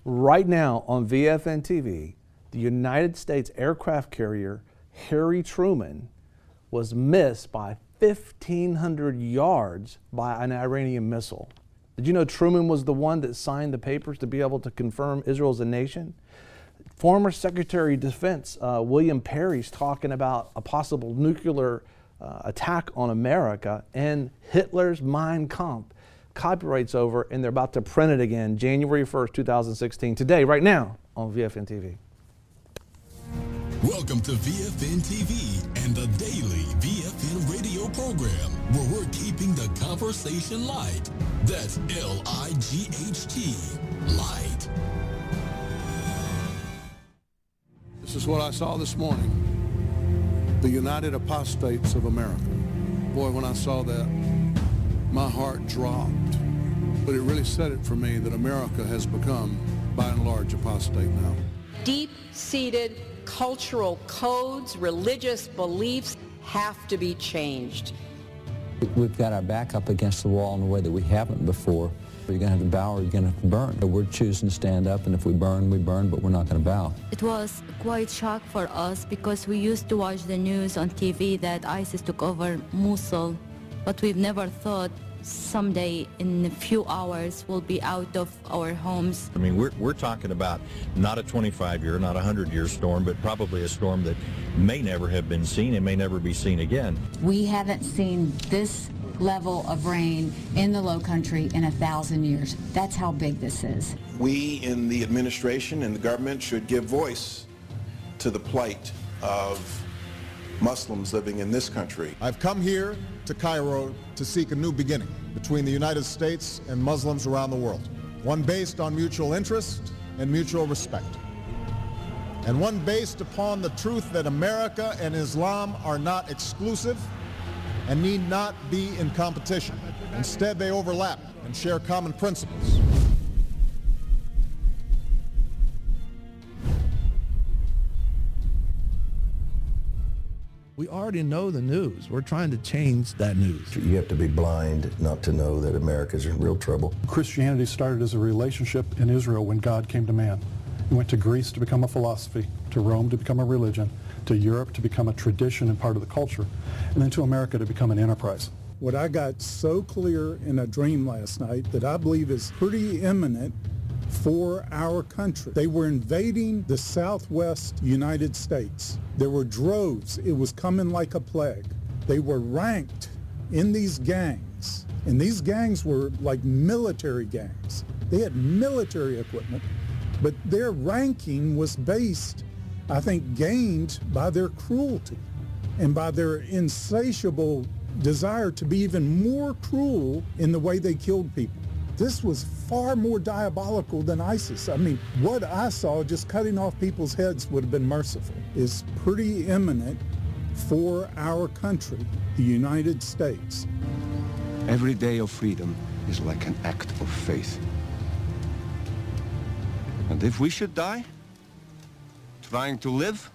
Right now on VFN TV, the United States aircraft carrier Harry Truman was missed by 1,500 yards by an Iranian missile. Did you know Truman was the one that signed the papers to be able to confirm Israel as a nation? Former Secretary of Defense William Perry's talking about a possible nuclear attack on America, and Hitler's Mein Kampf. Copyright's over, and they're about to print it again January 1st, 2016, today, right now on VFN TV. Welcome to VFN TV and the daily VFN radio program, where we're keeping the conversation light. That's L-I-G-H-T, light. This is what I saw this morning. The United Apostates of America. Boy, when I saw that, my heart dropped. But it really said it for me that America has become, by and large, apostate now. Deep-seated cultural codes, religious beliefs have to be changed. We've got our back up against the wall in a way that we haven't before. You're going to have to bow or you're going to have to burn. We're choosing to stand up, and if we burn, but we're not going to bow. It was quite shock for us because we used to watch the news on TV that ISIS took over Mosul, but we've never thought someday in a few hours we'll be out of our homes. I mean, we're talking about not a 25-year, not a 100-year storm, but probably a storm that may never have been seen and may never be seen again. We haven't seen this level of rain in the Low Country in 1,000 years. That's how big this is. We in the administration and the government should give voice to the plight of Muslims living in this country. I've come here to Cairo to seek a new beginning between the United States and Muslims around the world, one based on mutual interest and mutual respect, and one based upon the truth that America and Islam are not exclusive and need not be in competition. Instead, they overlap and share common principles. We already know the news. We're trying to change that news. You have to be blind not to know that America's in real trouble. Christianity started as a relationship in Israel when God came to man. He went to Greece to become a philosophy, to Rome to become a religion, to Europe to become a tradition and part of the culture, and then to America to become an enterprise. What I got so clear in a dream last night that I believe is pretty imminent for our country. They were invading the southwest United States. There were droves. It was coming like a plague. They were ranked in these gangs, and these gangs were like military gangs. They had military equipment, but their ranking was based, I think, gained by their cruelty and by their insatiable desire to be even more cruel in the way they killed people. This was far more diabolical than ISIS. I mean, what I saw, just cutting off people's heads would have been merciful, is pretty imminent for our country, the United States. Every day of freedom is like an act of faith. And if we should die trying to live,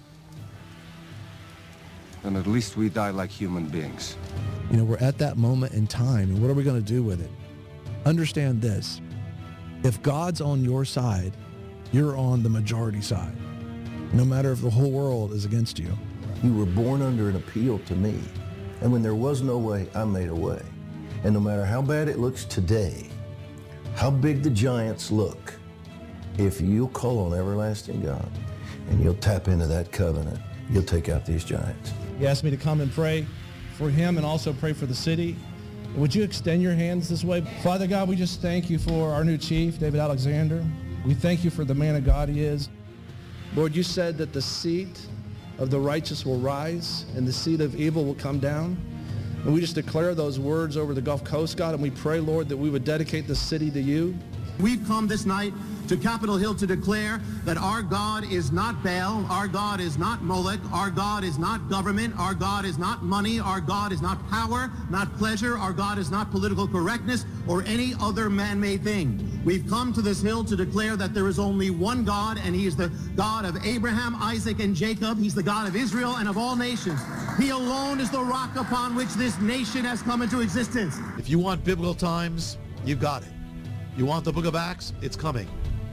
then at least we die like human beings. You know, we're at that moment in time, and what are we going to do with it? Understand this. If God's on your side, you're on the majority side, no matter if the whole world is against you. You were born under an appeal to me, and when there was no way, I made a way. And no matter how bad it looks today, how big the giants look, if you'll call on everlasting God and you'll tap into that covenant, you'll take out these giants. He asked me to come and pray for him and also pray for the city. Would you extend your hands this way? Father God, we just thank you for our new chief, David Alexander. We thank you for the man of God he is. Lord, you said that the seat of the righteous will rise and the seat of evil will come down. And we just declare those words over the Gulf Coast, God, and we pray, Lord, that we would dedicate the city to you. We've come this night to Capitol Hill to declare that our God is not Baal, our God is not Molech, our God is not government, our God is not money, our God is not power, not pleasure, our God is not political correctness or any other man-made thing. We've come to this hill to declare that there is only one God, and he is the God of Abraham, Isaac, and Jacob. He's the God of Israel and of all nations. He alone is the rock upon which this nation has come into existence. If you want biblical times, you've got it. You want the book of Acts? It's coming.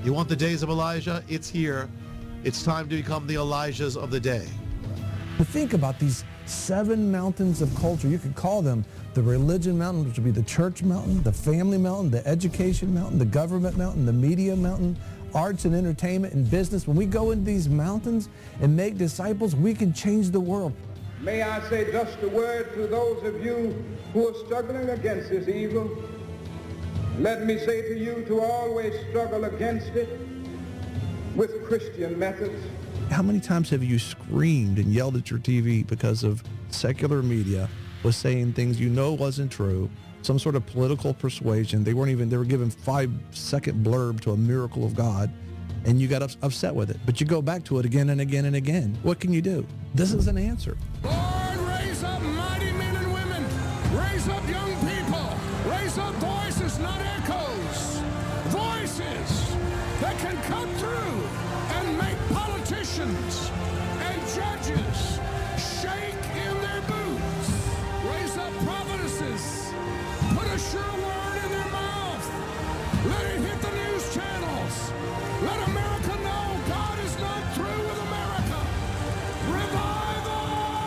You want the days of Elijah? It's here. It's time to become the Elijahs of the day. But think about these 7 mountains of culture. You could call them the religion mountain, which would be the church mountain, the family mountain, the education mountain, the government mountain, the media mountain, arts and entertainment and business. When we go into these mountains and make disciples, we can change the world. May I say just a word to those of you who are struggling against this evil. Let me say to you to always struggle against it with Christian methods. How many times have you screamed and yelled at your TV because of secular media was saying things you know wasn't true, some sort of political persuasion? They were given 5-second blurb to a miracle of God, and you got upset with it. But you go back to it again and again and again. What can you do? This is an answer. Lord, raise up mighty men and women. Raise up young people. Raise up voices, not echoes. Voices that can cut through and make politicians and judges shake in their boots. Raise up prophetesses. Put a sure word in their mouth. Let it hit the news channels. Let America know God is not through with America. Revival!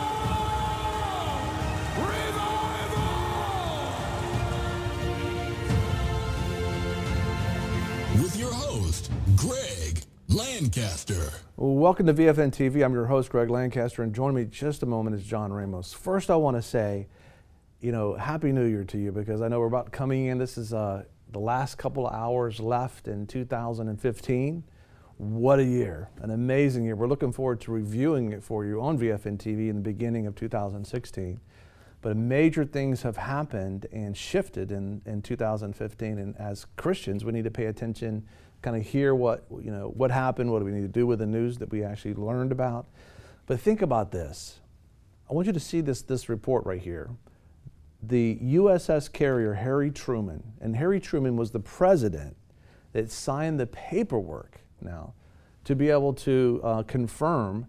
Revival! With your host, Greg Lancaster. Welcome to VFN TV. I'm your host, Greg Lancaster, and joining me just a moment is John Ramos. First, I want to say, Happy New Year to you, because I know we're about coming in. This is the last couple of hours left in 2015. What a year, an amazing year. We're looking forward to reviewing it for you on VFN TV in the beginning of 2016. But major things have happened and shifted in 2015, and as Christians, we need to pay attention, kind of hear what happened, what do we need to do with the news that we actually learned about. But think about this. I want you to see this report right here. The USS carrier Harry Truman, and Harry Truman was the president that signed the paperwork now to be able to confirm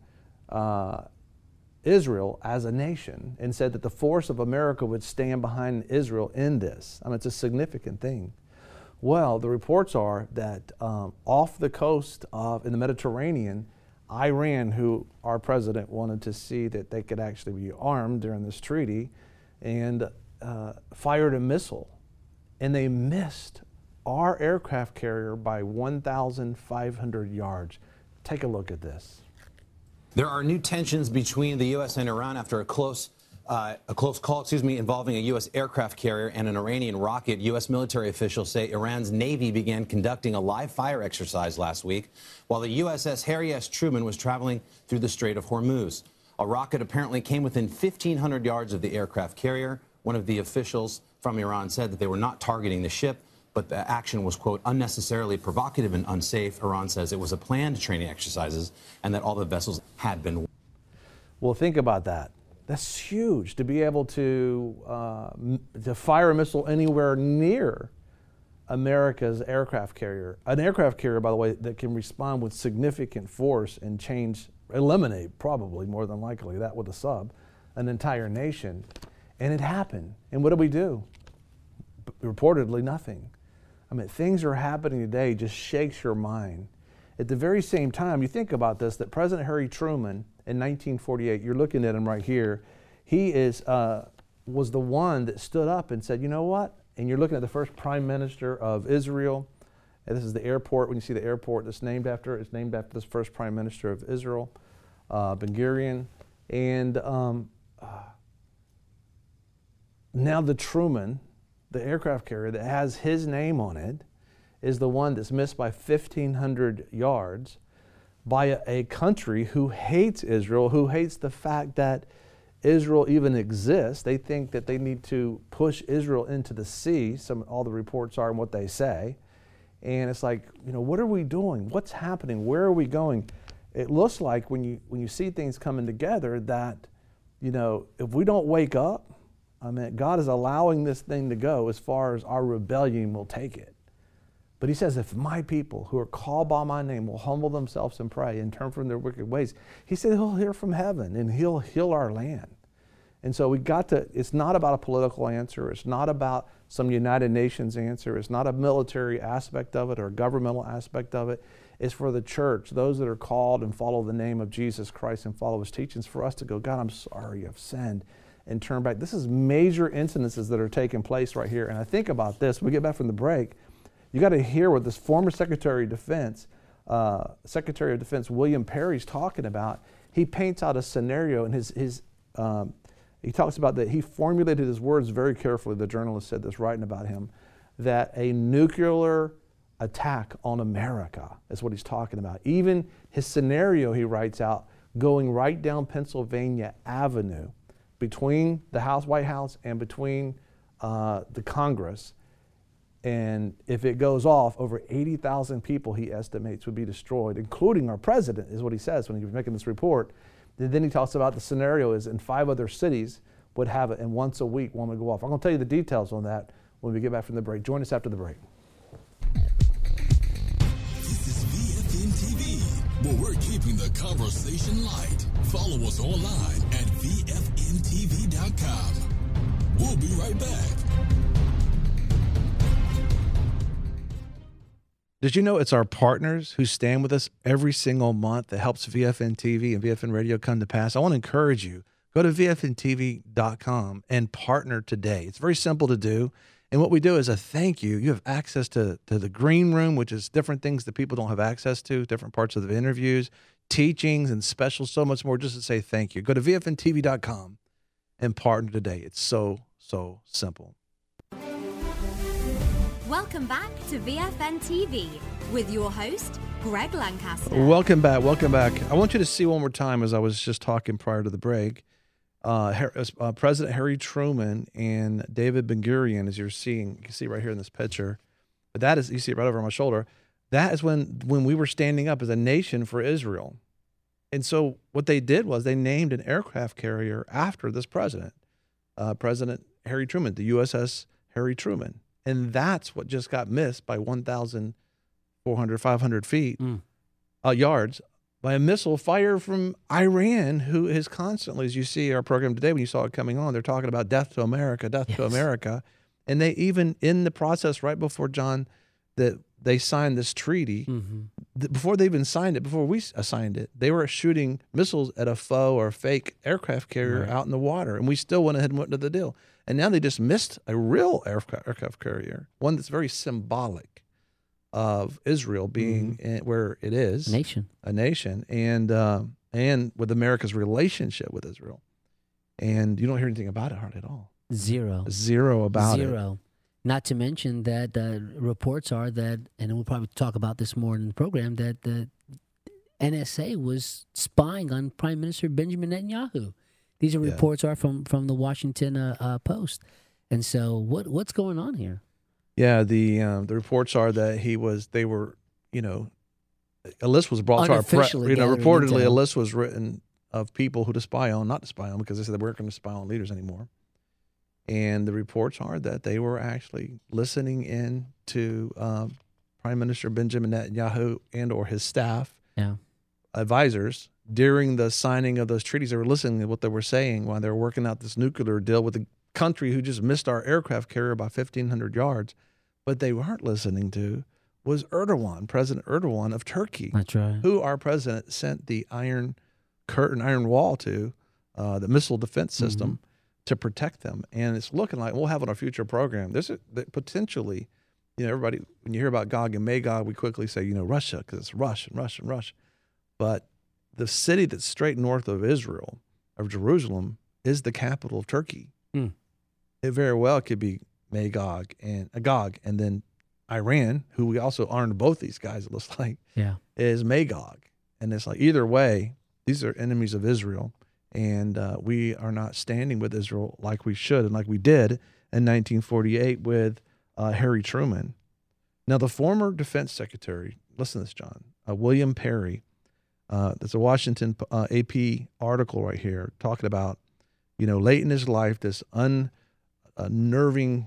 Israel as a nation, and said that the force of America would stand behind Israel in this. I mean, it's a significant thing. Well, the reports are that off the coast in the Mediterranean, Iran, who our president wanted to see that they could actually be armed during this treaty, and fired a missile, and they missed our aircraft carrier by 1,500 yards. Take a look at this. There are new tensions between the U.S. and Iran after a close call, involving a U.S. aircraft carrier and an Iranian rocket. U.S. military officials say Iran's Navy began conducting a live fire exercise last week while the USS Harry S. Truman was traveling through the Strait of Hormuz. A rocket apparently came within 1,500 yards of the aircraft carrier. One of the officials from Iran said that they were not targeting the ship, but the action was, quote, unnecessarily provocative and unsafe. Iran says it was a planned training exercises and that all the vessels had been. Well, think about that. That's huge, to be able to fire a missile anywhere near America's aircraft carrier. An aircraft carrier, by the way, that can respond with significant force and eliminate, probably more than likely, that with a sub, an entire nation. And it happened. And what did we do? Reportedly nothing. I mean, things are happening today, just shakes your mind. At the very same time, you think about this, that President Harry Truman in 1948, you're looking at him right here, he was the one that stood up and said, you know what? And you're looking at the first prime minister of Israel. And this is the airport. When you see the airport that's named after, it's named after this first prime minister of Israel, Ben Gurion. And now the Truman, the aircraft carrier that has his name on it, is the one that's missed by 1,500 yards by a country who hates Israel, who hates the fact that Israel even exists. They think that they need to push Israel into the sea. All the reports are and what they say. And it's like, what are we doing? What's happening? Where are we going? It looks like when you see things coming together that, if we don't wake up, God is allowing this thing to go as far as our rebellion will take it. But he says, if my people who are called by my name will humble themselves and pray and turn from their wicked ways, he said he'll hear from heaven and he'll heal our land. And so it's not about a political answer. It's not about some United Nations answer. It's not a military aspect of it or a governmental aspect of it. It's for the church, those that are called and follow the name of Jesus Christ and follow his teachings, for us to go, God, I'm sorry, I've sinned, and turn back. This is major incidences that are taking place right here. And I think about this, when we get back from the break, you got to hear what this former Secretary of Defense William Perry's talking about. He paints out a scenario, and he talks about that he formulated his words very carefully. The journalist said this, writing about him, that a nuclear attack on America is what he's talking about. Even his scenario, he writes out, going right down Pennsylvania Avenue between the White House and between the Congress. And if it goes off, over 80,000 people, he estimates, would be destroyed, including our president, is what he says when he was making this report. And then he talks about the scenario is in 5 other cities would have it, and once a week one would go off. I'm going to tell you the details on that when we get back from the break. Join us after the break. This is VFN TV, where we're keeping the conversation light. Follow us online at VFNTV.com. We'll be right back. Did you know it's our partners who stand with us every single month that helps VFN TV and VFN Radio come to pass? I want to encourage you, go to VFNTV.com and partner today. It's very simple to do. And what we do is a thank you. You have access to the green room, which is different things that people don't have access to, different parts of the interviews, teachings and specials, so much more, just to say thank you. Go to VFNTV.com and partner today. It's so simple. Welcome back to VFN TV with your host, Greg Lancaster. Welcome back. I want you to see one more time, as I was just talking prior to the break, President Harry Truman and David Ben-Gurion, as you're seeing, you can see right here in this picture, but that is, you see it right over my shoulder, that is when we were standing up as a nation for Israel. And so what they did was they named an aircraft carrier after this president, President Harry Truman, the USS Harry Truman. And that's what just got missed by 1,400, 500 feet, yards, by a missile fired from Iran, who is constantly, as you see our program today, when you saw it coming on, they're talking about death to America, death to America. And they even, in the process right before, John, that they signed this treaty, before they even signed it, before we signed it, they were shooting missiles at a faux or fake aircraft carrier out in the water. And we still went ahead and went to the deal. And now they just missed a real aircraft carrier, one that's very symbolic of Israel being where it is, a nation, and with America's relationship with Israel. And you don't hear anything about it hardly at all. Zero about it. Not to mention that reports are that, and we'll probably talk about this more in the program, that the NSA was spying on Prime Minister Benjamin Netanyahu. These are reports are from the Washington Post. And so what's going on here? Yeah, the reports are that a list was brought to our press. Reportedly, a list was written of people who to spy on, not to spy on, because they said they weren't going to spy on leaders anymore. And the reports are that they were actually listening in to Prime Minister Benjamin Netanyahu and or his staff, advisors, during the signing of those treaties. They were listening to what they were saying while they were working out this nuclear deal with a country who just missed our aircraft carrier by 1,500 yards. But they weren't listening to was Erdogan, President Erdogan of Turkey. That's right. Who our president sent the Iron Curtain, Iron Wall to, the missile defense system, to protect them. And it's looking like we'll have on our future program. There's potentially, everybody, when you hear about Gog and Magog, we quickly say, Russia, because it's Rush. But the city that's straight north of Israel, of Jerusalem, is the capital of Turkey. It very well could be Magog and Agog, and then Iran, who we also armed both these guys, it looks like, is Magog. And it's like, either way, these are enemies of Israel, and we are not standing with Israel like we should and like we did in 1948 with Harry Truman. Now, the former defense secretary, listen to this, John, William Perry, there's a Washington AP article right here talking about, late in his life, this unnerving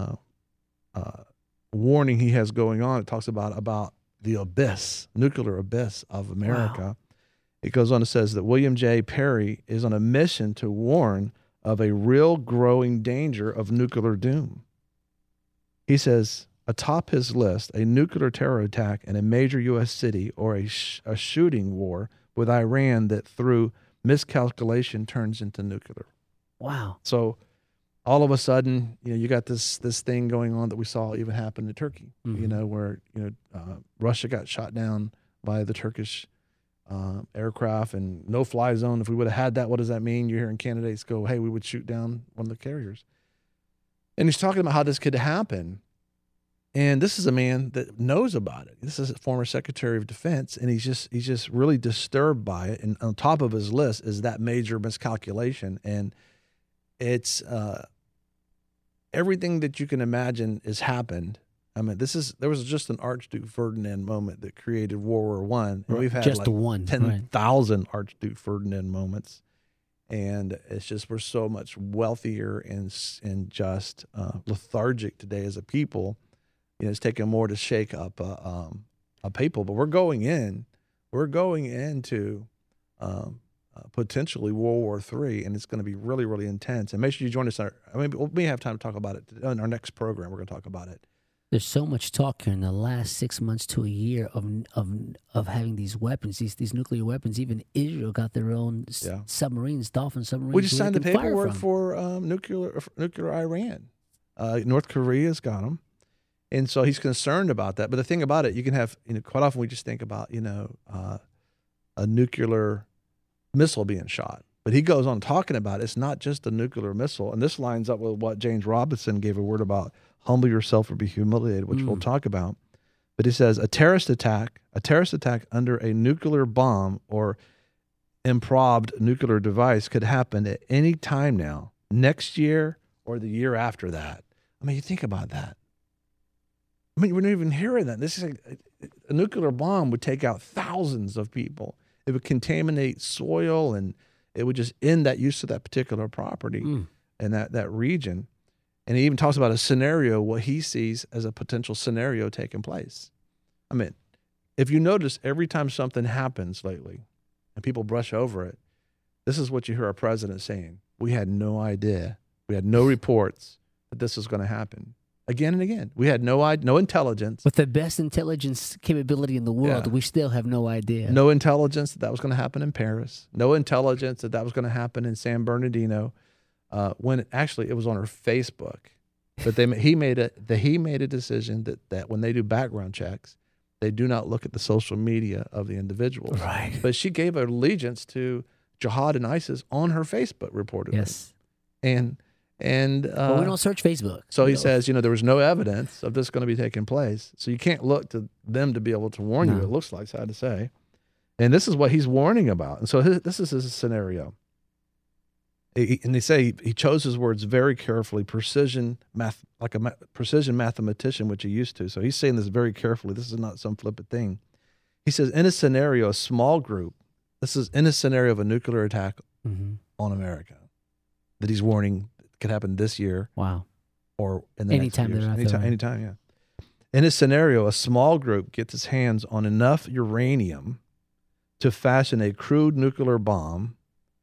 warning he has going on. It talks about the abyss, nuclear abyss of America. Wow. It goes on and says that William J. Perry is on a mission to warn of a real growing danger of nuclear doom. He says, atop his list, a nuclear terror attack in a major U.S. city or a shooting war with Iran that through miscalculation turns into nuclear. Wow. So all of a sudden, you got this thing going on that we saw even happen in Turkey, where, Russia got shot down by the Turkish aircraft and no-fly zone. If we would have had that, what does that mean? You're hearing candidates go, hey, we would shoot down one of the carriers. And he's talking about how this could happen. And this is a man that knows about it. This is a former Secretary of Defense, and he's just really disturbed by it. And on top of his list is that major miscalculation. And it's everything that you can imagine has happened. I mean, there was just an Archduke Ferdinand moment that created World War I. And we've had just like the one, 10,000 Archduke Ferdinand moments. And it's just we're so much wealthier and just lethargic today as a people. It's taken more to shake up a people. But we're going into potentially World War III, and it's going to be really, really intense. And make sure you join us. We may have time to talk about it in our next program. We're going to talk about it. There's so much talk here in the last 6 months to a year of having these weapons, these nuclear weapons. Even Israel got their own submarines, Dolphin submarines. We just signed the paperwork for nuclear Iran. North Korea's got them. And so he's concerned about that. But the thing about it, you can have, quite often we just think about, a nuclear missile being shot. But he goes on talking about it's not just a nuclear missile. And this lines up with what James Robinson gave a word about, humble yourself or be humiliated, which we'll talk about. But he says a terrorist attack under a nuclear bomb or improbed nuclear device could happen at any time now, next year or the year after that. I mean, you think about that. I mean, we're not even hearing that. This is a nuclear bomb would take out thousands of people. It would contaminate soil, and it would just end that use of that particular property and that region. And he even talks about a scenario, what he sees as a potential scenario taking place. I mean, if you notice, every time something happens lately and people brush over it, this is what you hear our president saying. We had no idea. We had no reports that this was going to happen. Again and again. We had no intelligence. With the best intelligence capability in the world, we still have no idea. No intelligence that was going to happen in Paris. No intelligence that was going to happen in San Bernardino. When it was on her Facebook. But he made a decision that when they do background checks, they do not look at the social media of the individuals. Right. But she gave allegiance to jihad and ISIS on her Facebook, reportedly. Yes. And but we don't search Facebook. So he says, there was no evidence of this going to be taking place. So you can't look to them to be able to warn you, it looks like, sad to say. And this is what he's warning about. And so this is his scenario. And they say he chose his words very carefully, precision mathematician, which he used to. So he's saying this very carefully. This is not some flippant thing. He says, in a scenario, a small group, this is in a scenario of a nuclear attack on America, that he's warning could happen this year. Wow. Or in the next years. Anytime, yeah. In a scenario, a small group gets its hands on enough uranium to fashion a crude nuclear bomb,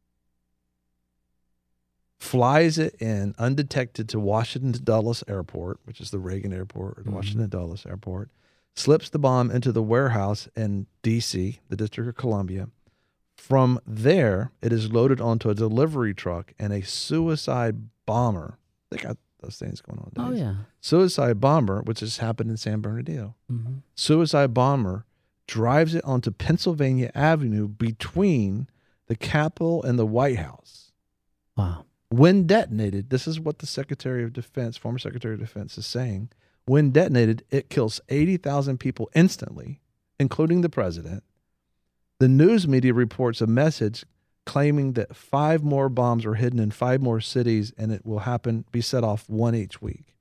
flies it in undetected to Washington Dulles Airport, which is the Reagan Airport, or the Washington Dulles Airport, slips the bomb into the warehouse in D.C., the District of Columbia. From there, it is loaded onto a delivery truck, and a suicide bomber, they got those things going on nowadays. Oh, yeah. Suicide bomber, which has happened in San Bernardino. Suicide bomber drives it onto Pennsylvania Avenue between the Capitol and the White House. Wow. When detonated, this is what the Secretary of Defense, former Secretary of Defense, is saying. When detonated, it kills 80,000 people instantly, including the president. The news media reports a message claiming that 5 more bombs are hidden in 5 more cities, and it will be set off one each week.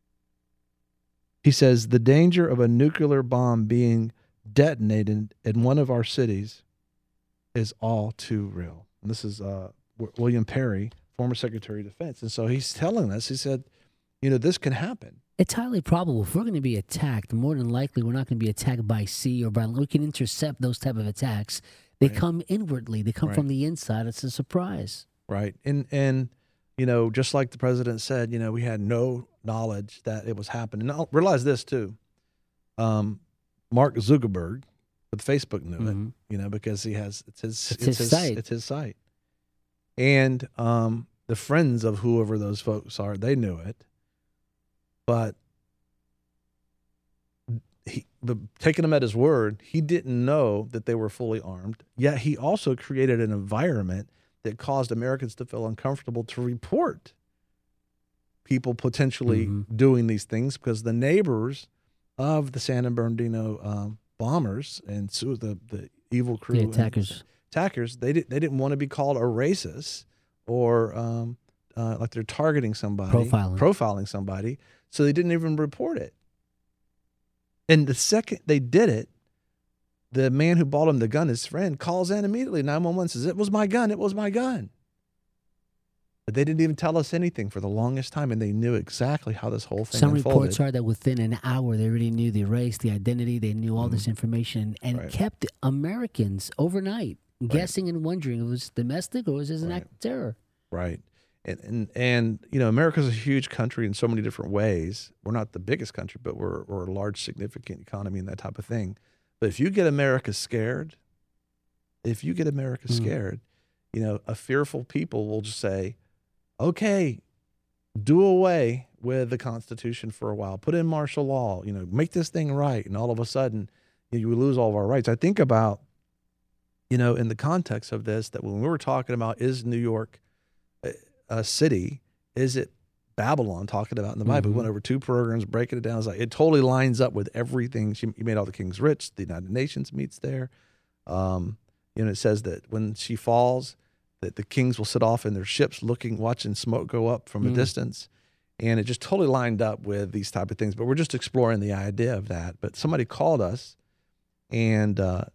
He says the danger of a nuclear bomb being detonated in one of our cities is all too real. And this is William Perry, former Secretary of Defense. And so he's telling us, he said, this can happen. It's highly probable if we're going to be attacked, more than likely we're not going to be attacked by sea or by land. We can intercept those type of attacks. They come inwardly. They come from the inside. It's a surprise. Right. And just like the president said, we had no knowledge that it was happening. Now, realize this too. Mark Zuckerberg with Facebook knew it, because it's his site. And the friends of whoever those folks are, they knew it. But taking him at his word, he didn't know that they were fully armed. Yet he also created an environment that caused Americans to feel uncomfortable to report people potentially doing these things, because the neighbors of the San Bernardino bombers and the evil crew, the attackers, they didn't want to be called a racist or like they're targeting somebody, profiling somebody, so they didn't even report it. And the second they did it, the man who bought him the gun, his friend, calls in immediately. 911 says, "It was my gun. It was my gun." But they didn't even tell us anything for the longest time, and they knew exactly how this whole thing unfolded. Some reports are that within an hour, they already knew the race, the identity, they knew all this information, and kept Americans overnight guessing and wondering if it was domestic or was this an act of terror. Right. And America's a huge country in so many different ways. We're not the biggest country, but we're a large, significant economy and that type of thing. But if you get America scared, a fearful people will just say, okay, do away with the Constitution for a while, put in martial law, make this thing right. And all of a sudden, you lose all of our rights. I think about, in the context of this, that when we were talking about, is New York a city? Is it Babylon, talking about in the Bible? We went over 2 programs, breaking it down. It's like, it totally lines up with everything. You made all the kings rich. The United Nations meets there. It says that when she falls, that the kings will sit off in their ships watching smoke go up from a distance. And it just totally lined up with these type of things. But we're just exploring the idea of that. But somebody called us, and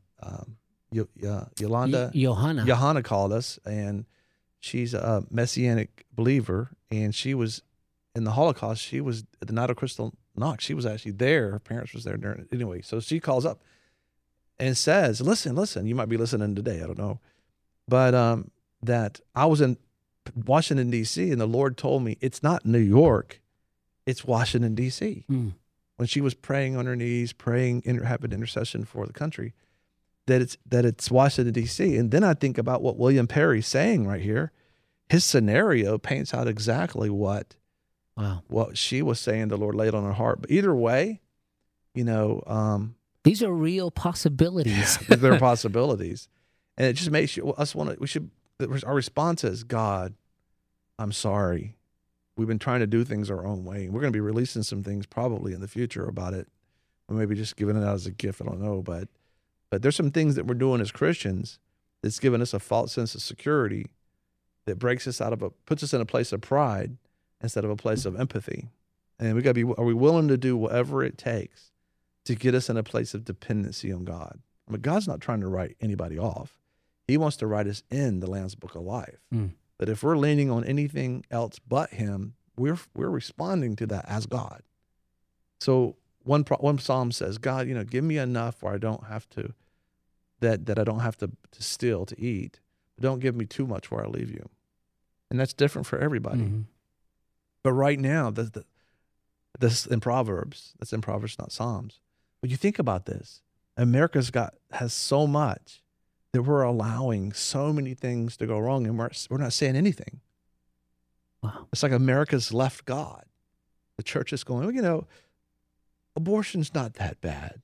Johanna called us, and she's a Messianic believer, and she was in the Holocaust. She was at the night of Kristallnacht. She was actually there. Her parents was there during it. Anyway, so she calls up and says, listen, you might be listening today, I don't know, but that I was in Washington, D.C., and the Lord told me it's not New York, it's Washington, D.C. When she was praying on her knees, having intercession for the country, that it's Washington, D.C. And then I think about what William Perry's saying right here. His scenario paints out exactly what she was saying the Lord laid on her heart. But either way, these are real possibilities. They're possibilities. And it just makes our response is, God, I'm sorry. We've been trying to do things our own way. We're going to be releasing some things probably in the future about it. Or maybe just giving it out as a gift. I don't know. But there's some things that we're doing as Christians that's given us a false sense of security that breaks us puts us in a place of pride instead of a place of empathy. And are we willing to do whatever it takes to get us in a place of dependency on God? I mean, God's not trying to write anybody off. He wants to write us in the Lamb's Book of Life. But if we're leaning on anything else but Him, we're responding to that as God. So one psalm says, God, give me enough where I don't have to, that I don't have to steal to eat, but don't give me too much where I leave you. And that's different for everybody. But right now, this in Proverbs, that's in Proverbs, not Psalms. But you think about this, America's has so much that we're allowing so many things to go wrong, and we're not saying anything. Wow. It's like America's left God. The church is going, abortion's not that bad.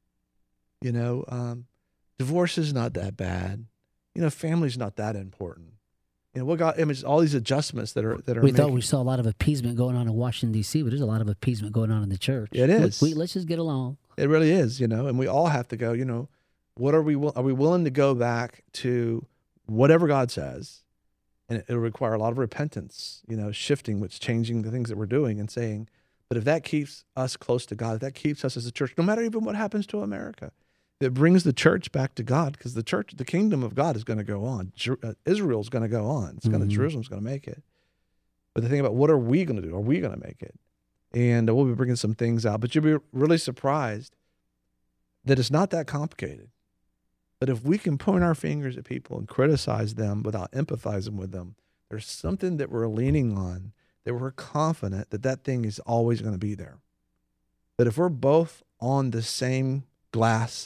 Divorce is not that bad. Family's not that important. What God, all these adjustments that are. We thought we saw a lot of appeasement going on in Washington, D.C., but there's a lot of appeasement going on in the church. It is. Let's just get along. It really is, and we all have to go, what are we willing to go back to whatever God says? And it'll require a lot of repentance, shifting, which changing the things that we're doing and saying, but if that keeps us close to God, if that keeps us as a church, no matter even what happens to America, it brings the church back to God, because the kingdom of God is going to go on. Israel's going to go on. Jerusalem's going to make it. But the thing about what are we going to do? Are we going to make it? And we'll be bringing some things out, but you'll be really surprised that it's not that complicated. But if we can point our fingers at people and criticize them without empathizing with them, There's something that we're leaning on, that we're confident that that thing is always going to be there. But if we're both on the same glass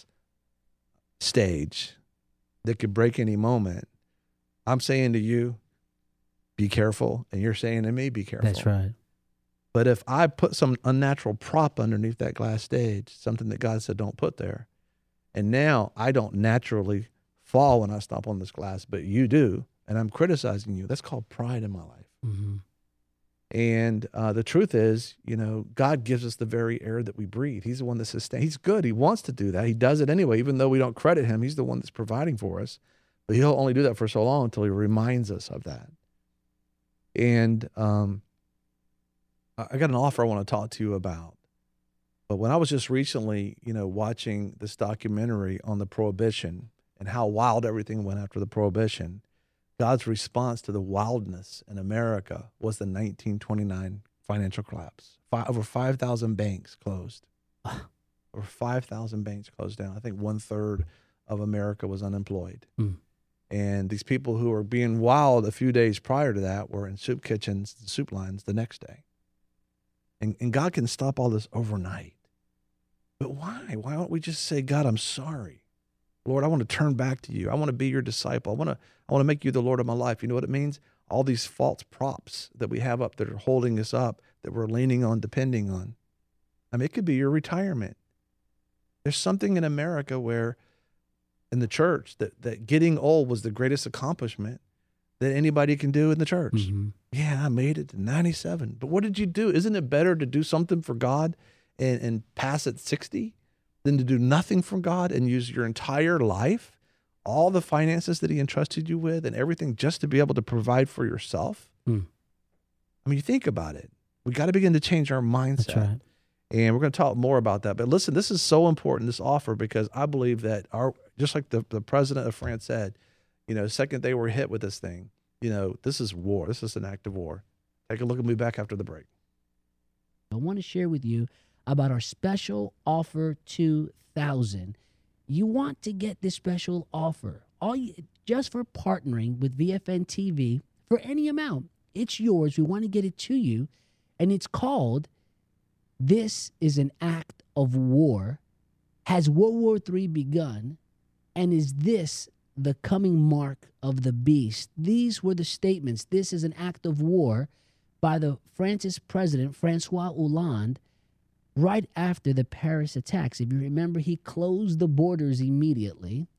stage that could break any moment, I'm saying to you, be careful, and you're saying to me, be careful. That's right. But if I put some unnatural prop underneath that glass stage, something that God said don't put there, and now I don't naturally fall when I stomp on this glass, but you do, and I'm criticizing you, that's called pride in my life. Mm-hmm. And the truth is, God gives us the very air that we breathe. He's the one that sustains. He's good. He wants to do that. He does it anyway, even though we don't credit him. He's the one that's providing for us. But he'll only do that for so long until he reminds us of that. And I got an offer I want to talk to you about. But when I was just recently, watching this documentary on the Prohibition and how wild everything went after the Prohibition, God's response to the wildness in America was the 1929 financial collapse. Over 5,000 banks closed. Over 5,000 banks closed down. I think 1/3 of America was unemployed. And these people who were being wild a few days prior to that were in soup kitchens, soup lines the next day. And God can stop all this overnight. But why? Why don't we just say, God, I'm sorry. Lord, I want to turn back to you. I want to be your disciple. I want to make you the Lord of my life. You know what it means? All these false props that we have up that are holding us up, that we're leaning on, depending on. I mean, it could be your retirement. There's something in America where, in the church, that getting old was the greatest accomplishment that anybody can do in the church. Mm-hmm. Yeah, I made it to 97. But what did you do? Isn't it better to do something for God and pass at 60? Than to do nothing for God and use your entire life, all the finances that he entrusted you with and everything just to be able to provide for yourself? I mean, you think about it. We got to begin to change our mindset. That's right. And we're going to talk more about that. But listen, this is so important, this offer, because I believe that just like the president of France said, the second they were hit with this thing, this is war. This is an act of war. Take a look at me back after the break. I want to share with you about our special offer 2000. You want to get this special offer just for partnering with VFN TV for any amount. It's yours. We want to get it to you. And it's called This is an Act of War. Has World War III begun? And is this the coming mark of the beast? These were the statements. This is an act of war by the France's president, Francois Hollande, right after the Paris attacks. If you remember, he closed the borders immediately.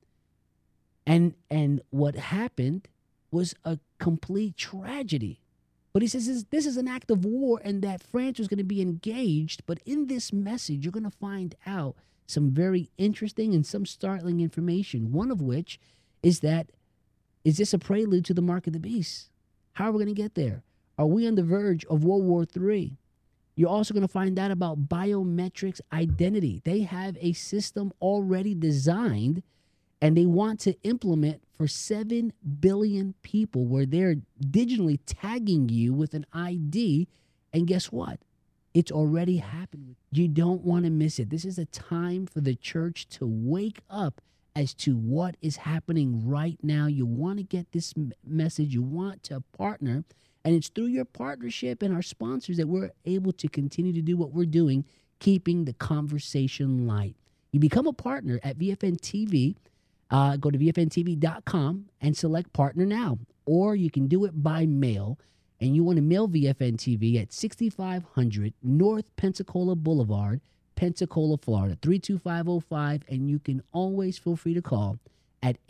And what happened was a complete tragedy. But he says this is an act of war and that France was going to be engaged. But in this message, you're going to find out some very interesting and some startling information. One of which is is this a prelude to the mark of the beast? How are we going to get there? Are we on the verge of World War III? You're also going to find out about biometrics identity. They have a system already designed, and they want to implement for 7 billion people where they're digitally tagging you with an ID. And guess what? It's already happened. You don't want to miss it. This is a time for the church to wake up as to what is happening right now. You want to get this message. You want to partner. And it's through your partnership and our sponsors that we're able to continue to do what we're doing, keeping the conversation light. You become a partner at VFN TV. Go to VFNTV.com and select Partner Now. Or you can do it by mail. And you want to mail VFN TV at 6500 North Pensacola Boulevard, Pensacola, Florida, 32505. And you can always feel free to call at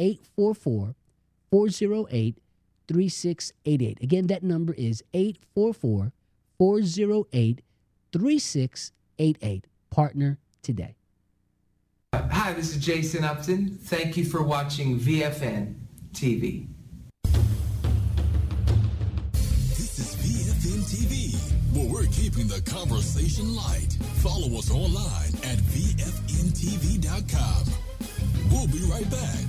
844-408-3688. Again, that number is 844-408-3688. Partner today. Hi, this is Jason Upton. Thank you for watching VFN TV. This is VFN TV, where we're keeping the conversation light. Follow us online at VFNTV.com. We'll be right back.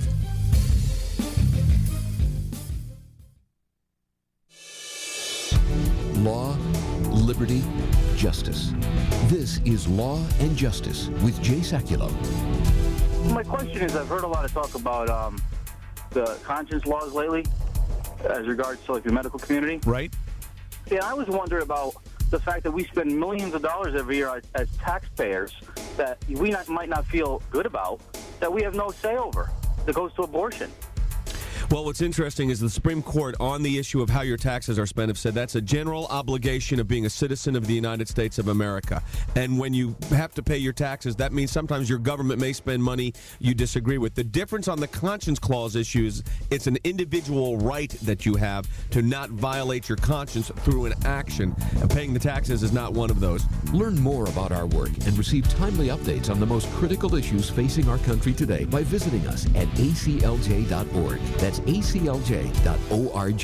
Law, liberty, justice. This is Law and Justice with Jay Sekulow. My question is, I've heard a lot of talk about the conscience laws lately, as regards to like the medical community. Right. Yeah, I was wondering about the fact that we spend millions of dollars every year as taxpayers that we might not feel good about, that we have no say over, that goes to abortion. Well, what's interesting is the Supreme Court on the issue of how your taxes are spent have said that's a general obligation of being a citizen of the United States of America. And when you have to pay your taxes, that means sometimes your government may spend money you disagree with. The difference on the conscience clause issues, it's an individual right that you have to not violate your conscience through an action. And paying the taxes is not one of those. Learn more about our work and receive timely updates on the most critical issues facing our country today by visiting us at aclj.org. That's aclj.org.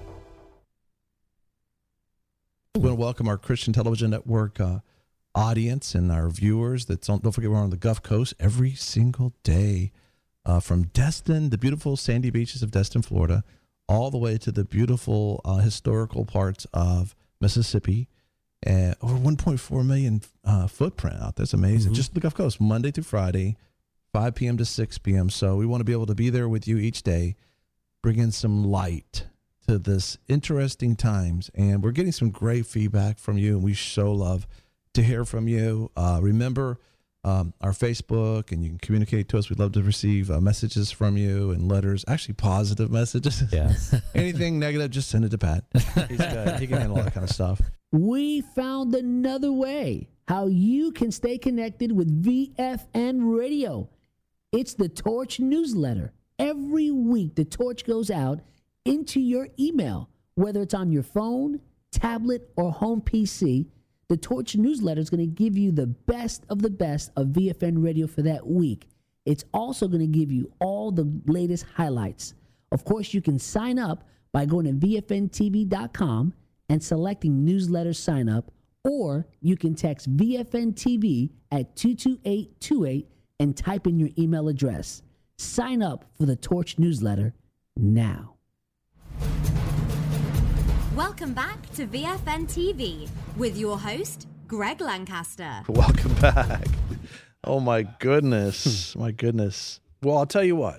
We want to welcome our Christian Television Network audience and our viewers. Don't forget, we're on the Gulf Coast every single day, from Destin, the beautiful sandy beaches of Destin, Florida, all the way to the beautiful historical parts of Mississippi. Over 1.4 million footprint out there. That's amazing. Just the Gulf Coast, Monday through Friday, 5 p.m. to 6 p.m. So we want to be able to be there with you each day, bring in some light to this interesting times. And we're getting some great feedback from you, and we so love to hear from you. Remember our Facebook, and you can communicate to us. We'd love to receive messages from you and letters, actually positive messages. Yes. Anything negative, just send it to Pat. He's good. He can handle all that kind of stuff. We found another way how you can stay connected with VFN Radio. It's the Torch newsletter. Every week, the Torch goes out into your email, whether it's on your phone, tablet, or home PC. The Torch newsletter is going to give you the best of VFN Radio for that week. It's also going to give you all the latest highlights. Of course, you can sign up by going to VFNTV.com and selecting newsletter sign up, or you can text VFN-TV at 22828 and type in your email address. Sign up for the Torch newsletter now. Welcome back to VFN TV with your host, Greg Lancaster. Welcome back. Oh, my goodness. My goodness. Well, I'll tell you what.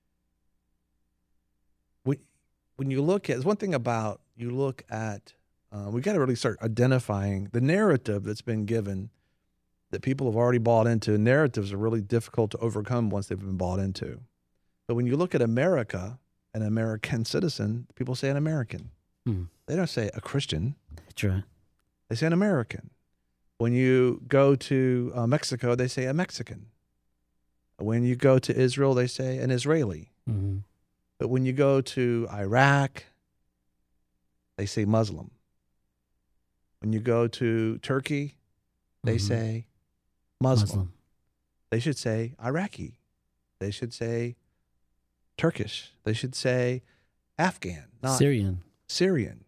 When you look at, there's one thing about, you look at, we got to really start identifying the narrative that's been given that people have already bought into. Narratives are really difficult to overcome once they've been bought into. But when you look at America, an American citizen, people say an American. They don't say a Christian. That's right. They say an American. When you go to Mexico, they say a Mexican. When you go to Israel, they say an Israeli. Mm-hmm. But when you go to Iraq, they say Muslim. When you go to Turkey, they say Muslim. They should say Iraqi. They should say Turkish. They should say Afghan, not Syrian.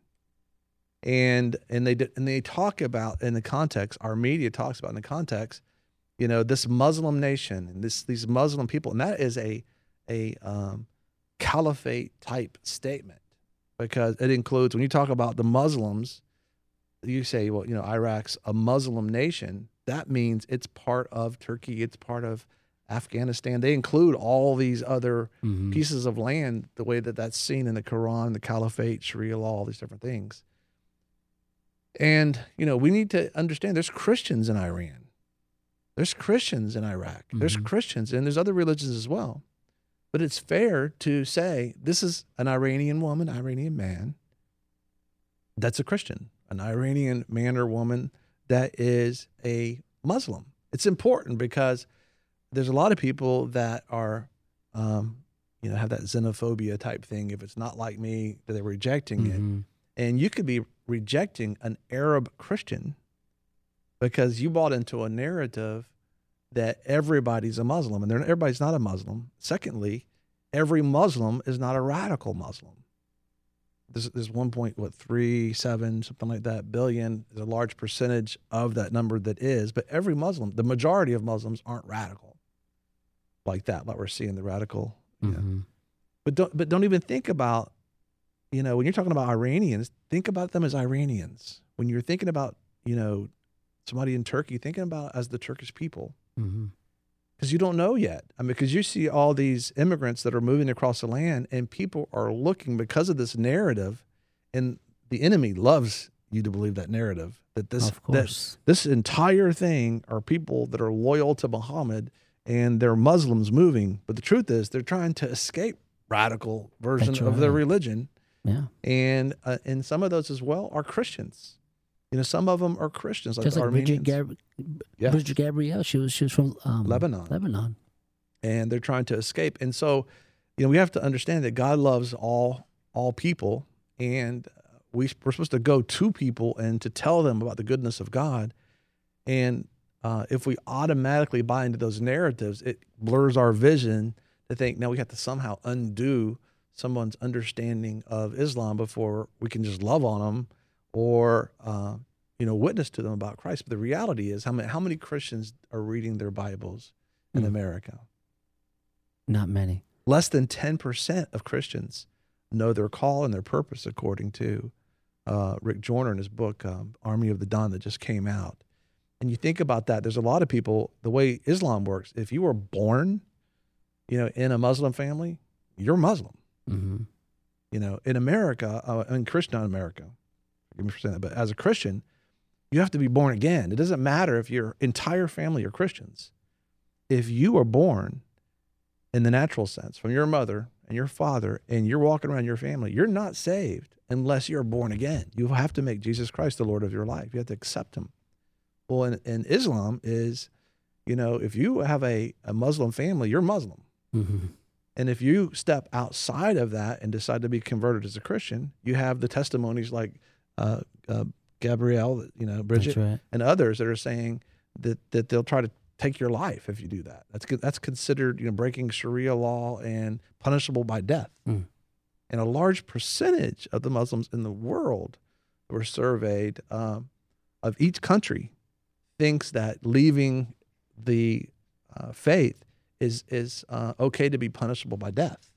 And they talk about in the context, our media talks about in the context, you know, this Muslim nation and these Muslim people, and that is a caliphate type statement, because it includes, when you talk about the Muslims, you say, well, you know, Iraq's a Muslim nation. That means it's part of Turkey. It's part of Afghanistan. They include all these other pieces of land, the way that that's seen in the Quran, the caliphate, Sharia law, all these different things. And, you know, we need to understand there's Christians in Iran. There's Christians in Iraq. There's Christians, and there's other religions as well. But it's fair to say this is an Iranian woman, Iranian man, that's a Christian. An Iranian man or woman that is a Muslim. It's important because there's a lot of people that are, you know, have that xenophobia type thing. If it's not like me, they're rejecting it. And you could be rejecting an Arab Christian because you bought into a narrative that everybody's a Muslim, and everybody's not a Muslim. Secondly, every Muslim is not a radical Muslim. There's 1.37 something like that billion is a large percentage of that number that is, but every Muslim, the majority of Muslims aren't radical like that, like we're seeing the radical. You know. But don't even think about, you know, when you're talking about Iranians, think about them as Iranians. When you're thinking about, you know, somebody in Turkey, thinking about as the Turkish people. Because you don't know yet. I mean, because you see all these immigrants that are moving across the land, and people are looking because of this narrative, and the enemy loves you to believe that narrative, that this entire thing are people that are loyal to Muhammad and they're Muslims moving. But the truth is they're trying to escape radical version of their religion. Yeah. And some of those as well are Christians. You know, some of them are Christians, like Just the like Armenians. Bridget Gabrielle, she was from Lebanon. And they're trying to escape. And so, you know, we have to understand that God loves all people, and we're supposed to go to people and to tell them about the goodness of God. And if we automatically buy into those narratives, it blurs our vision to think, now we have to somehow undo someone's understanding of Islam before we can just love on them or, witness to them about Christ. But the reality is, how many Christians are reading their Bibles in America? Not many. Less than 10% of Christians know their call and their purpose, according to Rick Joyner in his book, Army of the Dawn, that just came out. And you think about that, there's a lot of people, the way Islam works, if you were born, in a Muslim family, you're Muslim. Mm-hmm. In America, Christian, not America, forgive me for saying that, but as a Christian, you have to be born again. It doesn't matter if your entire family are Christians. If you are born in the natural sense from your mother and your father, and you're walking around your family, you're not saved unless you're born again. You have to make Jesus Christ the Lord of your life. You have to accept him. Well, in Islam is, if you have a Muslim family, you're Muslim. Mm-hmm. And if you step outside of that and decide to be converted as a Christian, you have the testimonies like Gabrielle, Bridget, and others that are saying that they'll try to take your life if you do that. That's considered breaking Sharia law and punishable by death. Mm. And a large percentage of the Muslims in the world were surveyed of each country thinks that leaving the faith is okay to be punishable by death.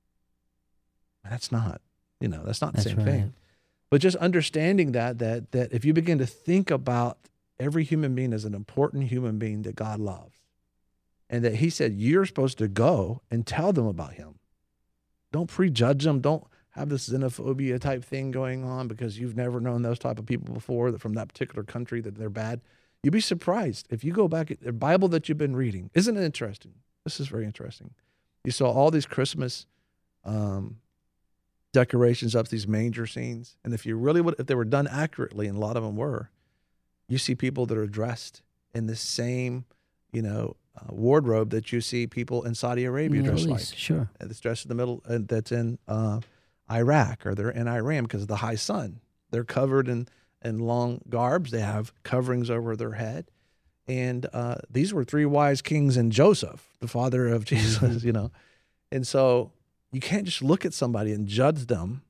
That's not, that's not the same thing. But just understanding that if you begin to think about every human being as an important human being that God loves, and that he said you're supposed to go and tell them about him. Don't prejudge them. Don't have this xenophobia type thing going on because you've never known those type of people before that from that particular country that they're bad. You'd be surprised if you go back at the Bible that you've been reading. Isn't it interesting? This is very interesting. You saw all these Christmas decorations up, these manger scenes. And if they were done accurately, and a lot of them were, you see people that are dressed in the same, wardrobe that you see people in Saudi Arabia dressed like. Sure. That's dressed in the middle, that's in Iraq, or they're in Iran because of the high sun. They're covered in long garbs. They have coverings over their head. And these were three wise kings and Joseph, the father of Jesus, And so you can't just look at somebody and judge them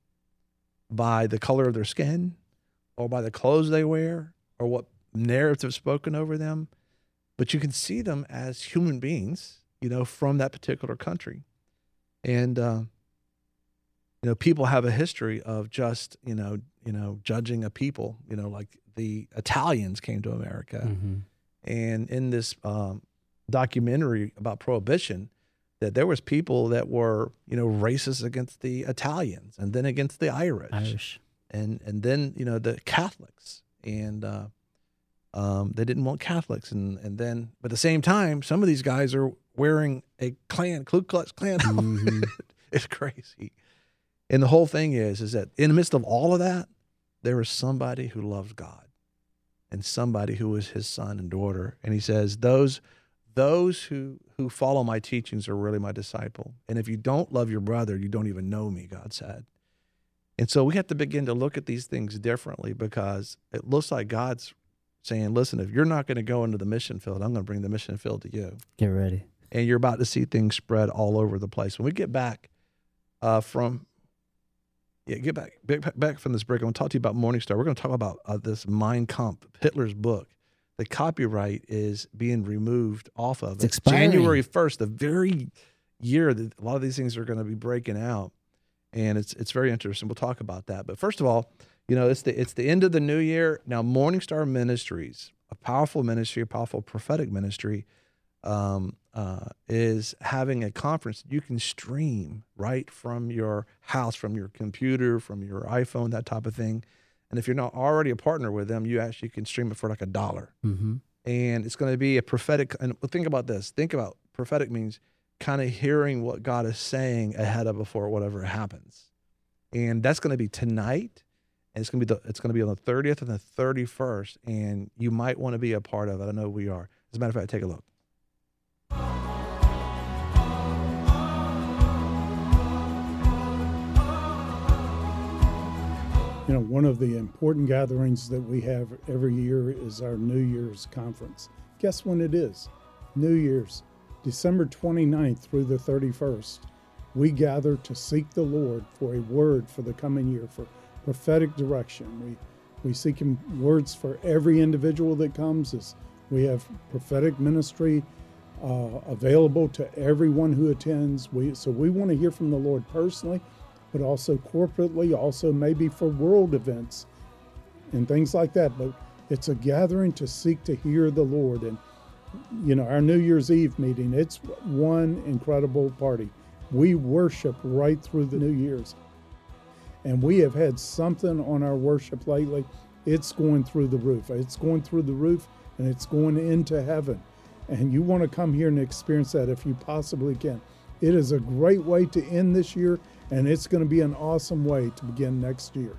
by the color of their skin or by the clothes they wear or what narrative spoken over them. But you can see them as human beings, from that particular country. And, people have a history of just, judging a people, like the Italians came to America. Mm-hmm. And in this documentary about Prohibition, that there was people that were, racist against the Italians and then against the Irish. And then, the Catholics. And they didn't want Catholics. And then, but at the same time, some of these guys are wearing a Ku Klux Klan. Mm-hmm. It's crazy. And the whole thing is that in the midst of all of that, there is somebody who loves God and somebody who is his son and daughter. And he says, those who follow my teachings are really my disciple. And if you don't love your brother, you don't even know me, God said. And so we have to begin to look at these things differently, because it looks like God's saying, listen, if you're not going to go into the mission field, I'm going to bring the mission field to you. Get ready. And you're about to see things spread all over the place. When we get back from this break, I want to talk to you about Morningstar. We're going to talk about this Mein Kampf, Hitler's book. The copyright is being removed off of it. It's expiring. January 1st, the very year that a lot of these things are going to be breaking out. And it's very interesting. We'll talk about that. But first of all, it's the end of the new year. Now, Morningstar Ministries, a powerful ministry, a powerful prophetic ministry, is having a conference you can stream right from your house, from your computer, from your iPhone, that type of thing. And if you're not already a partner with them, you actually can stream it for like $1. Mm-hmm. And it's going to be a prophetic. And think about this. Think about prophetic means kind of hearing what God is saying ahead of before whatever happens. And that's going to be tonight. And it's going to be on the 30th and the 31st. And you might want to be a part of it. I know we are. As a matter of fact, take a look. You know, one of the important gatherings that we have every year is our New Year's conference. Guess when it is? New Year's, December 29th through the 31st. We gather to seek the Lord for a word for the coming year, for prophetic direction. We seek Him words for every individual that comes. As we have prophetic ministry available to everyone who attends. So we want to hear from the Lord personally, but also corporately, also maybe for world events and things like that. But it's a gathering to seek to hear the Lord. And, you know, our New Year's Eve meeting, it's one incredible party. We worship right through the New Year's. And we have had something on our worship lately. It's going through the roof. It's going through the roof, and it's going into heaven. And you want to come here and experience that if you possibly can. It is a great way to end this year, and it's going to be an awesome way to begin next year.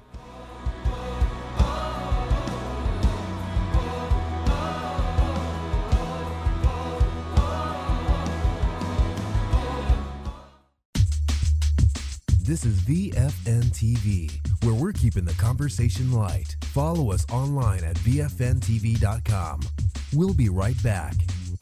This is VFN TV, where we're keeping the conversation light. Follow us online at VFNTV.com. We'll be right back.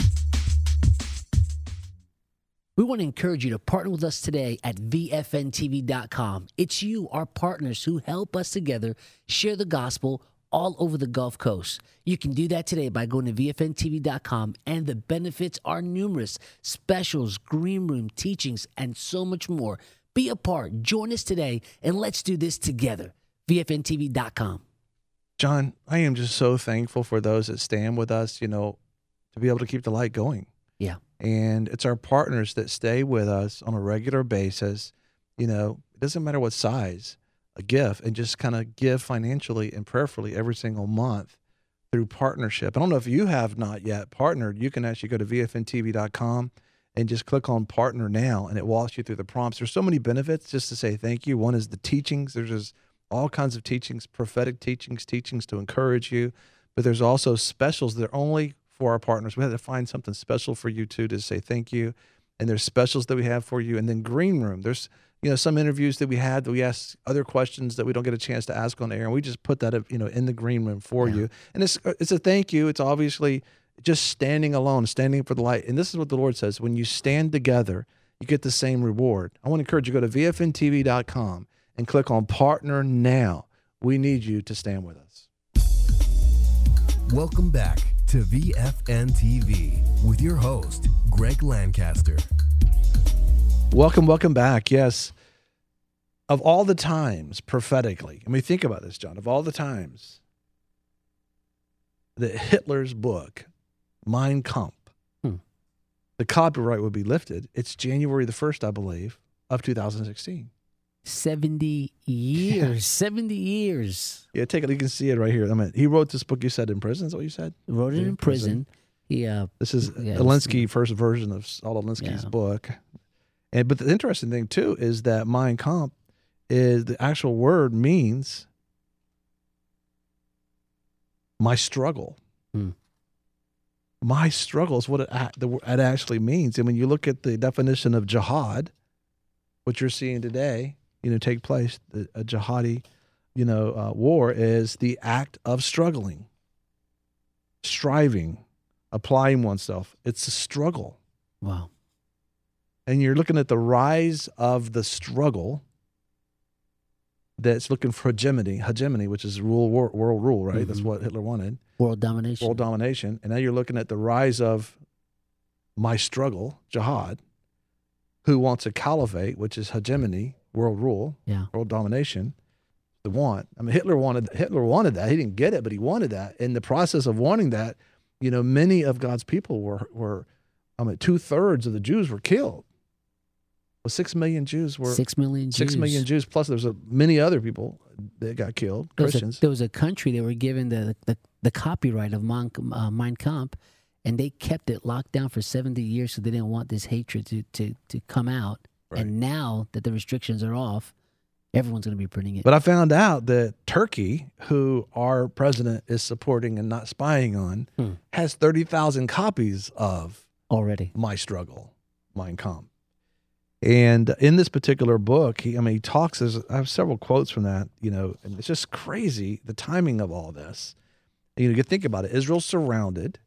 We want to encourage you to partner with us today at VFNTV.com. It's you, our partners, who help us together share the gospel all over the Gulf Coast. You can do that today by going to VFNTV.com, and the benefits are numerous. Specials, green room, teachings, and so much more. Be a part. Join us today, and let's do this together. VFNTV.com. John, I am just so thankful for those that stand with us, you know, to be able to keep the light going. Yeah. And it's our partners that stay with us on a regular basis. You know, it doesn't matter what size, a gift, and just kind of give financially and prayerfully every single month through partnership. I don't know if you have not yet partnered. You can actually go to VFNTV.com and just click on partner now, and it walks you through the prompts. There's so many benefits just to say thank you. One is the teachings. There's just all kinds of teachings, prophetic teachings to encourage you. But there's also specials that are only for our partners. We had to find something special for you too to say thank you. And there's specials that we have for you. And then green room. There's, you know, some interviews that we had that we ask other questions that we don't get a chance to ask on air, and we just put that, you know, in the green room for you. And it's a thank you. It's obviously just standing alone, standing for the light. And this is what the Lord says: when you stand together, you get the same reward. I want to encourage you to go to VFNTV.com and click on Partner Now. We need you to stand with us. Welcome back to VFN TV with your host, Greg Lancaster. Welcome back. Yes. Of all the times prophetically, I mean, think about this, John, of all the times that Hitler's book, Mein Kampf, the copyright would be lifted, it's January the 1st, I believe, of 2016. 70 years. 70 years. Yeah, take it. You can see it right here. I mean, he wrote this book, you said, in prison? Is that what you said? Wrote it in prison. This is Alinsky, first version of Saul Alinsky's book. But the interesting thing, too, is that Mein Kampf is the actual word means my struggle. My struggle is what it actually means. And when you look at the definition of jihad, what you're seeing today, you know, take place, a jihadi, you know, war is the act of struggling, striving, applying oneself. It's a struggle. Wow. And you're looking at the rise of the struggle that's looking for hegemony, which is world rule, right? That's what Hitler wanted. World domination. World domination. And now you're looking at the rise of my struggle, jihad, who wants a caliphate, which is hegemony, world rule, world domination, the want. I mean, Hitler wanted that. He didn't get it, but he wanted that. In the process of wanting that, you know, many of God's people were I mean, 2/3 of the Jews were killed. Well, 6 million Jews were 6 million Jews. 6 million Jews. Plus, there's many other people that got killed. Christians. There was a country that were given the copyright of Mein Kampf, and they kept it locked down for 70 years, so they didn't want this hatred to come out. Right. And now that the restrictions are off, everyone's going to be printing it. But I found out that Turkey, who our president is supporting and not spying on, has 30,000 copies of already My Struggle, Mein Kampf. And in this particular book, he talks. I have several quotes from that, and it's just crazy the timing of all this. You can think about it. Israel's surrounded.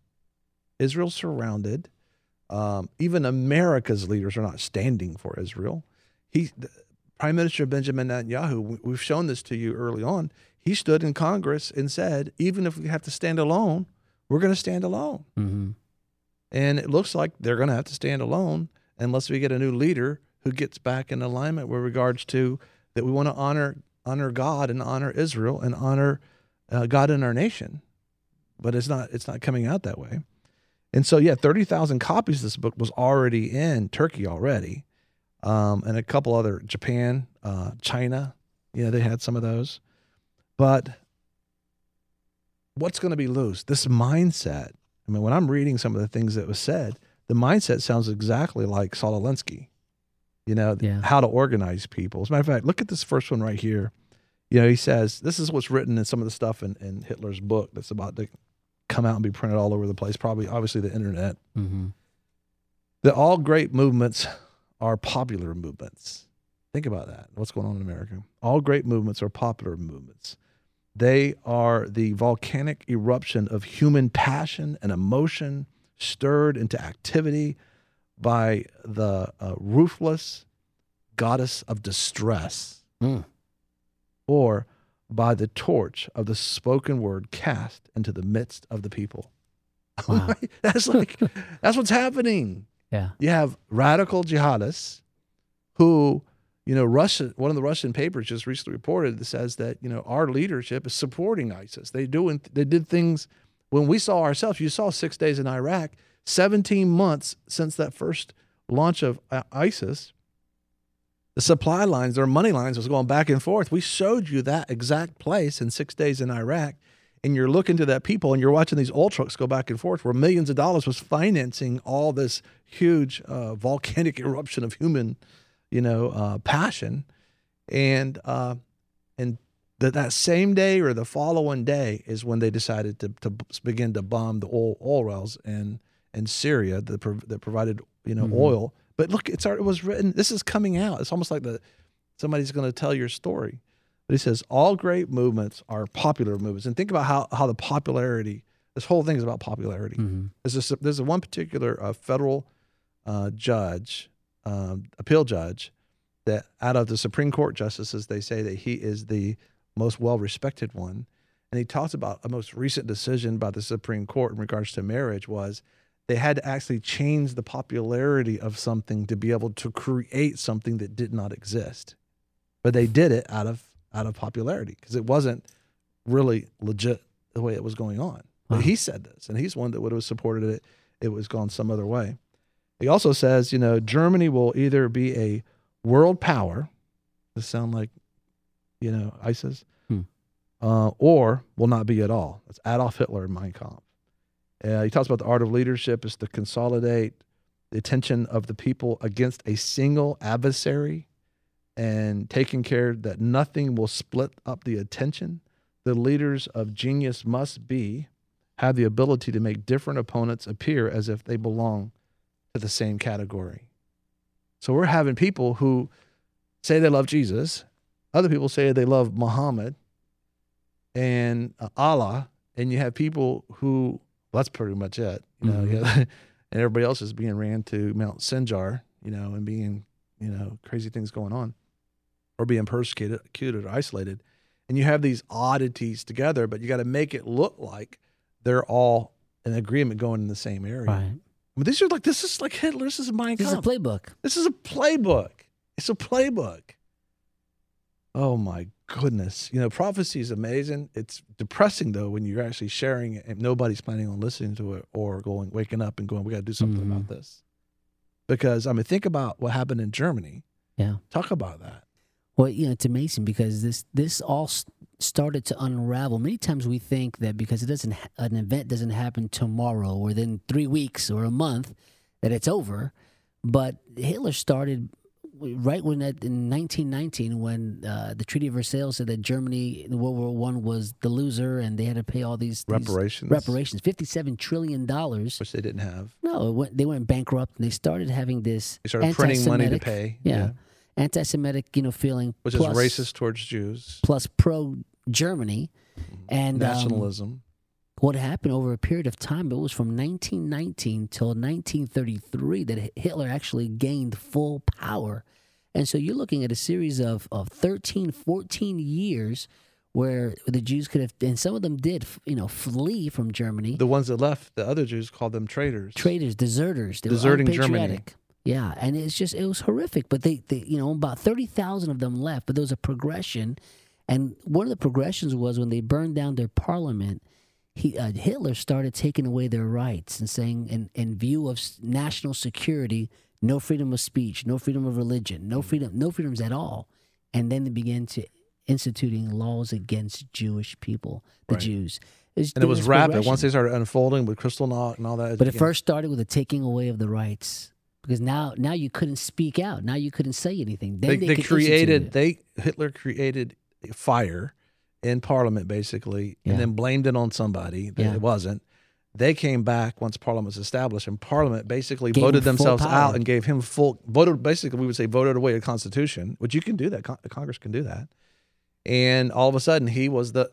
Even America's leaders are not standing for Israel. Prime Minister Benjamin Netanyahu, we've shown this to you early on, he stood in Congress and said, even if we have to stand alone, we're going to stand alone. Mm-hmm. And it looks like they're going to have to stand alone unless we get a new leader who gets back in alignment with regards to that we want to honor God and honor Israel and honor God in our nation. But it's not coming out that way. And so, 30,000 copies of this book was already in Turkey already. And a couple other, Japan, China, they had some of those. But what's going to be loose? This mindset. I mean, when I'm reading some of the things that was said, the mindset sounds exactly like Saul Alinsky, how to organize people. As a matter of fact, look at this first one right here. He says, this is what's written in some of the stuff in Hitler's book that's about to come out and be printed all over the place, obviously the internet. Mm-hmm. That all great movements are popular movements. Think about that. What's going on in America? All great movements are popular movements. They are the volcanic eruption of human passion and emotion stirred into activity by the ruthless goddess of distress, or by the torch of the spoken word cast into the midst of the people. Wow. That's what's happening. Yeah. You have radical jihadists who, one of the Russian papers just recently reported that says that, our leadership is supporting ISIS. They did things when we saw ourselves. You saw 6 days in Iraq, 17 months since that first launch of ISIS. The supply lines, their money lines was going back and forth. We showed you that exact place in 6 days in Iraq. And you're looking to that people and you're watching these oil trucks go back and forth where millions of dollars was financing all this huge volcanic eruption of human, passion. And that same day or the following day is when they decided to begin to bomb the oil wells in Syria that provided, oil. But look, it was written, this is coming out. It's almost like somebody's going to tell your story. But he says, all great movements are popular movements. And think about how the popularity, this whole thing is about popularity. Mm-hmm. There's one particular federal judge, appeal judge, that out of the Supreme Court justices, they say that he is the most well-respected one. And he talks about a most recent decision by the Supreme Court in regards to marriage was they had to actually change the popularity of something to be able to create something that did not exist. But they did it out of popularity because it wasn't really legit the way it was going on. But he said this, and he's one that would have supported it. It was gone some other way. He also says, Germany will either be a world power. Does this sound like, ISIS? Or will not be at all. That's Adolf Hitler in Mein Kampf. He talks about the art of leadership is to consolidate the attention of the people against a single adversary and taking care that nothing will split up the attention. The leaders of genius must have the ability to make different opponents appear as if they belong to the same category. So we're having people who say they love Jesus. Other people say they love Muhammad and Allah. And you have people who, that's pretty much it. And everybody else is being ran to Mount Sinjar, and being, crazy things going on, or being persecuted or isolated. And you have these oddities together, but you got to make it look like they're all in agreement going in the same area. Right. But this is like Hitler. This is Mein Kampf. This is a playbook. This is a playbook. It's a playbook. Oh my goodness. Prophecy is amazing. It's depressing, though, when you're actually sharing it and nobody's planning on listening to it or waking up and going, we got to do something about this. Because, think about what happened in Germany. Yeah. Talk about that. Well, it's amazing because this all started to unravel. Many times we think that because an event doesn't happen tomorrow or within 3 weeks or a month that it's over. But Hitler started right when in 1919 when the Treaty of Versailles said that Germany in World War I was the loser and they had to pay all these reparations, $57 trillion. Which they didn't have. No, they went bankrupt and they started having this. They started printing money to pay. Yeah. Anti-Semitic, feeling. Which is racist towards Jews. Plus pro-Germany. And nationalism. What happened over a period of time, it was from 1919 till 1933 that Hitler actually gained full power. And so you're looking at a series of 13, 14 years where the Jews could have, and some of them did, flee from Germany. The ones that left, the other Jews called them traitors. Traitors, deserters. They Deserting were Germany. Yeah, and it was horrific. But they about 30,000 of them left. But there was a progression, and one of the progressions was when they burned down their parliament. Hitler started taking away their rights and saying, in view of national security, no freedom of speech, no freedom of religion, no freedoms at all. And then they began to instituting laws against Jewish people, the Jews. And it was rapid once they started unfolding with Kristallnacht and all that. But it first started with the taking away of the rights. Because now you couldn't speak out. Now you couldn't say anything. Then Hitler created fire in Parliament, basically, and then blamed it on somebody that it wasn't. They came back once Parliament was established, and Parliament basically voted themselves out and gave him voted away the Constitution, which you can do that. Congress can do that. And all of a sudden, he was the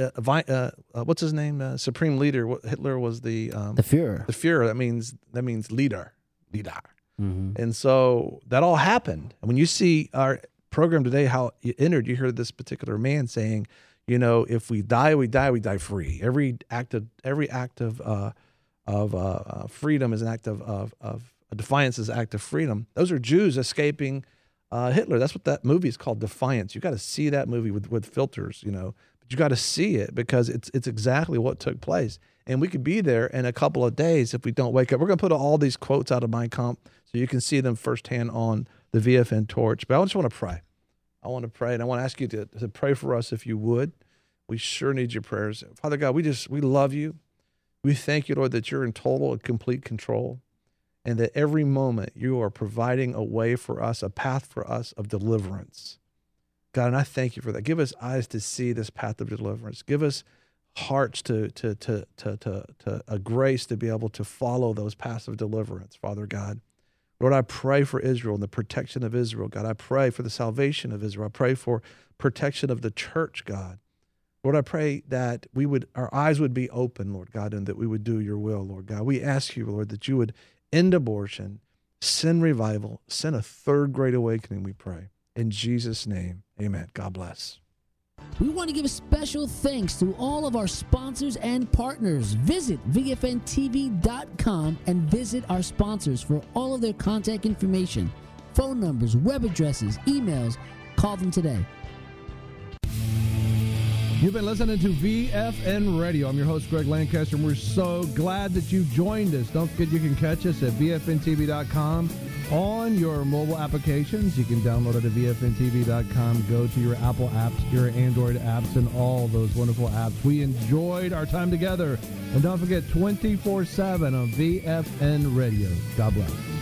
what's his name? Supreme leader. Hitler was the Führer. The Führer. That means leader. Mm-hmm. And so that all happened. And when you see our program today, how you entered, you hear this particular man saying, if we die, we die free. Every act of freedom is an act of defiance is an act of freedom. Those are Jews escaping Hitler. That's what that movie is called, Defiance. You got to see that movie with filters, but you got to see it because it's exactly what took place. And we could be there in a couple of days if we don't wake up. We're going to put all these quotes out of Mein Kampf so you can see them firsthand on the VFN Torch. But I just want to pray. I want to pray, and I want to ask you to pray for us if you would. We sure need your prayers. Father God, we love you. We thank you, Lord, that you're in total and complete control and that every moment you are providing a way for us, a path for us of deliverance. God, and I thank you for that. Give us eyes to see this path of deliverance. Give us hearts to a grace to be able to follow those paths of deliverance, Father God. Lord, I pray for Israel and the protection of Israel, God. I pray for the salvation of Israel. I pray for protection of the church, God. Lord, I pray that our eyes would be open, Lord God, and that we would do your will, Lord God. We ask you, Lord, that you would end abortion, send revival, send a third great awakening, we pray. In Jesus' name, amen. God bless. We want to give a special thanks to all of our sponsors and partners. Visit VFNTV.com and visit our sponsors for all of their contact information, phone numbers, web addresses, emails. Call them today. You've been listening to VFN Radio. I'm your host, Greg Lancaster, and we're so glad that you joined us. Don't forget you can catch us at VFNTV.com on your mobile applications. You can download it at VFNTV.com. Go to your Apple apps, your Android apps, and all those wonderful apps. We enjoyed our time together. And don't forget, 24/7 on VFN Radio. God bless.